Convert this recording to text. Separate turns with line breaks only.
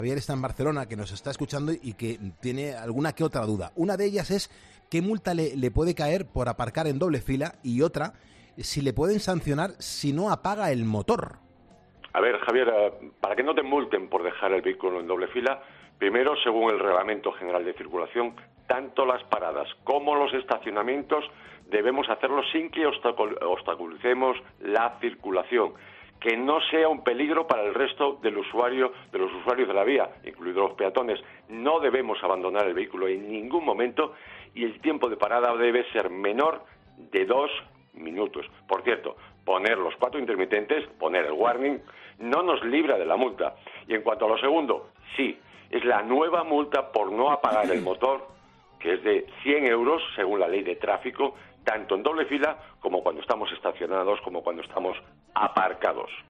Javier está en Barcelona, que nos está escuchando y que tiene alguna que otra duda. Una de ellas es qué multa le puede caer por aparcar en doble fila, y otra, si le pueden sancionar si no apaga el motor.
A ver, Javier, para que no te multen por dejar el vehículo en doble fila, primero, según el Reglamento General de Circulación, tanto las paradas como los estacionamientos debemos hacerlo sin que obstaculicemos la circulación, que no sea un peligro para el resto de los usuarios de la vía, incluidos los peatones. No debemos abandonar el vehículo en ningún momento y el tiempo de parada debe ser menor de 2 minutos. Por cierto, poner los 4 intermitentes, poner el warning, no nos libra de la multa. Y en cuanto a lo segundo, sí, es la nueva multa por no apagar el motor, que es de 100 euros según la ley de tráfico, tanto en doble fila como cuando estamos estacionados, como cuando estamos aparcados.